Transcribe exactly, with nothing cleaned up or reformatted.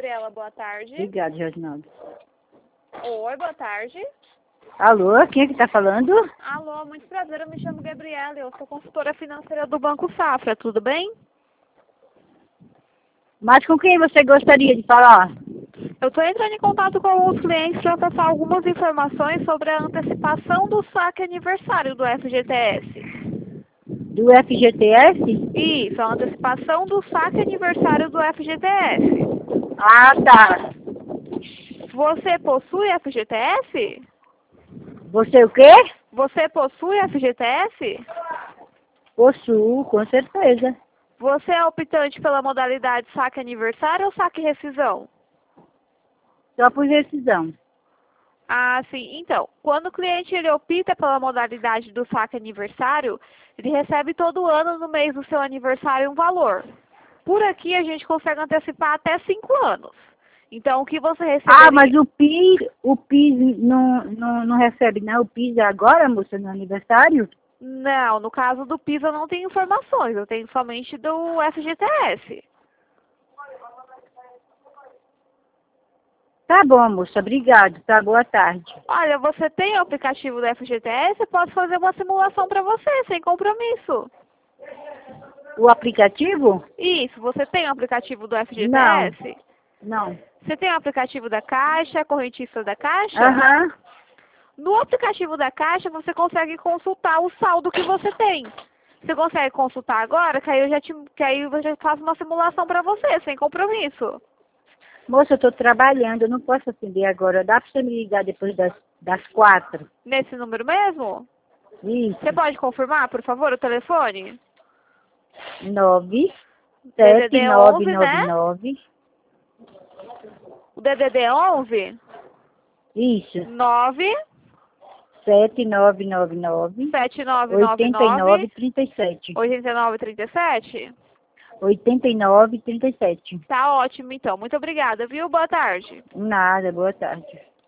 Gabriela, boa tarde. Obrigada, Reginaldo. Oi, boa tarde. Alô, quem é que tá falando? Alô, muito prazer, eu me chamo Gabriela, eu sou consultora financeira do Banco Safra, tudo bem? Mas com quem você gostaria de falar? Eu estou entrando em contato com os clientes para passar algumas informações sobre a antecipação do saque aniversário do F G T S. Do F G T S? Isso, a antecipação do saque aniversário do F G T S. Ah, tá. Você possui F G T S? Você o quê? Você possui F G T S? Possuo, com certeza. Você é optante pela modalidade saque aniversário ou saque rescisão? Só por decisão. Ah, sim. Então, quando o cliente ele opta pela modalidade do saque aniversário, ele recebe todo ano no mês do seu aniversário um valor. Por aqui a gente consegue antecipar até cinco anos. Então, o que você receberia... Ah, mas o PIS, o PIS não, não, não recebe, não? O PIS é agora, moça, no aniversário? Não, no caso do PIS eu não tenho informações, eu tenho somente do F G T S. Tá bom, moça, obrigado, tá? Boa tarde. Olha, você tem o aplicativo do F G T S? Eu posso fazer uma simulação para você, sem compromisso. O aplicativo? Isso, você tem o aplicativo do F G T S? Não, não. Você tem o aplicativo da Caixa, correntista da Caixa? Aham. No aplicativo da Caixa, você consegue consultar o saldo que você tem. Você consegue consultar agora, que aí eu já, te, que aí eu já faço uma simulação para você, sem compromisso. Moça, eu tô trabalhando, eu não posso atender agora. Dá pra você me ligar depois das, das quatro? Nesse número mesmo? Isso. Você pode confirmar, por favor, o telefone? Nove D D sete D nove onze, nove né? nove. O D D D onze? Isso. nove Sete nove nove nove. sete nove nove Oitenta e nove nove trinta e sete. oitenta e nove trinta e sete? Oitenta e nove trinta e sete. Tá ótimo, então. Muito obrigada, viu? Boa tarde. Nada, boa tarde.